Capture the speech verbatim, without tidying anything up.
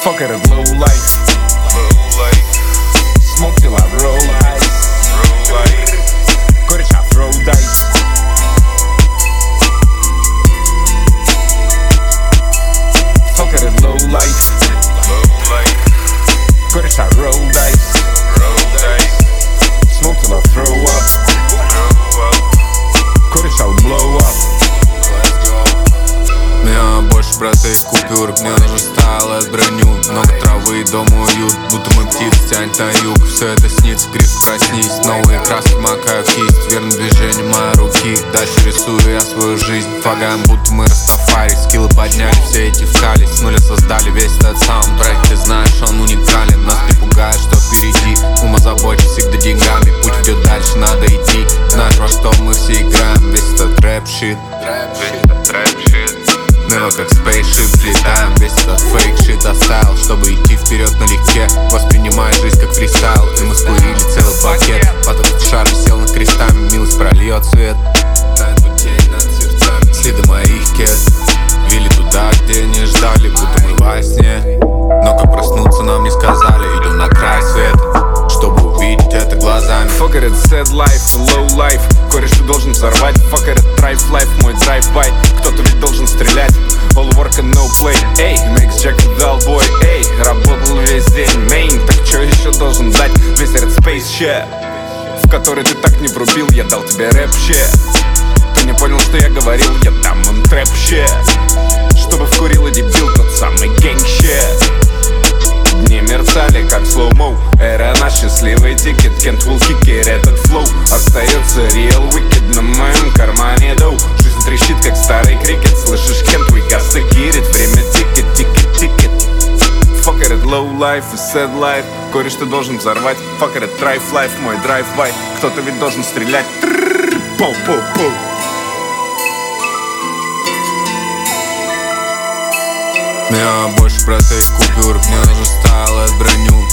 Fuck it at low life. Smoke till I roll ice. Кореш, I throw dice. Fuck it at low life. Кореш, I roll dice. Smoke till I throw up. Кореш, I'll blow up. Меня больше простых купюр, мне нужен стайл от броню. Много травы и дома уют, будто мы птицы тянет на юг. Все это снится, крив проснись. Новые краски макаю кисть, верным движением моей руки. Дальше рисую я свою жизнь, фагаем, будто мы растафари. Скиллы подняли, все эти вкали, с нуля создали весь этот саундтрек. Ты знаешь, он уникален, нас не пугает, что впереди. Ум озабочен всегда деньгами, путь ведет дальше, надо идти. Знаешь, во что мы все играем, весь этот рэп-щит. Нело как спейшип, летаем, весь этот фейк-шит оставил, чтобы идти вперед налегке. Воспринимая жизнь как фристайл, и мы скурили целый пакет. Потом шар висел над крестами, милость прольет свет. Следы моих кет вели туда, где не ждали, будто мы во сне. Но как проснуться нам не сказали, идем на край света, чтобы увидеть это глазами. Fuck it, it's sad life, low life. Кореш, ты должен взорвать. Fuck it, it's drive life, мой drive-by. Кто-то ведь должен стрелять. All work and no play. Эй, Макс Джек дал бой. Эй, работал весь день, мейн. Так чё еще должен дать? Весь этот space shit, в который ты так не врубил. Я дал тебе рэп shit. Ты не понял, что я говорил? Я дам им трэп shit, чтобы вкурил и дебил тот самый gang shit. Дни мерцали, как слоу-моу. Эра наш счастливый тикет. Can't will kick it, этот флоу остается real wicked. На моем кармане доу. Жизнь трещит, как старый крикет. Слышишь, can't we got to get it. Время тикет, тикет, тикет. Fuck it at low life и sad life. Кореш, ты должен взорвать. Fuck it at drive life, мой drive-by. Кто-то ведь должен стрелять. Поу-поу-поу. Меня больше простых купюр, мне нужен стайл от броню.